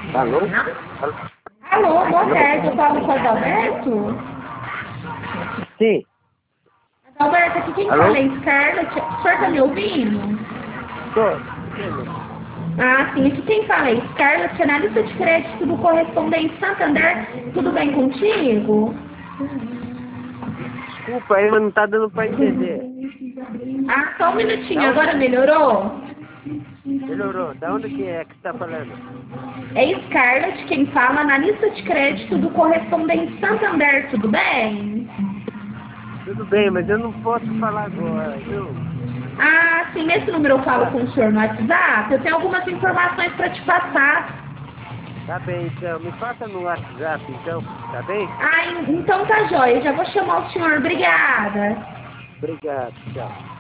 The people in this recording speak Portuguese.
Alô? Alô? Alô, boa tarde, eu falo com o Adalberto? Sim. Adalberto, aqui quem Alô? fala é Scarlett. O senhor tá me ouvindo? Tô. Ah, sim, aqui quem fala é Scarlett, analista de crédito do Correspondente Santander. Tudo bem contigo? Desculpa aí, mas não tá dando pra entender. Ah, só um minutinho, Da onde? agora melhorou? Melhorou. Da onde que é que você tá falando? É Scarlett quem fala, analista de crédito do Correspondente Santander. Tudo bem? Tudo bem, mas eu não posso falar agora, viu? Ah, sim, nesse número eu falo Tá, com o senhor no WhatsApp. Eu tenho algumas informações para te passar. tá bem, então. Me passa no WhatsApp, então. Tá bem? Ah, então tá jóia. Já vou chamar o senhor. Obrigada. Obrigado. Tchau.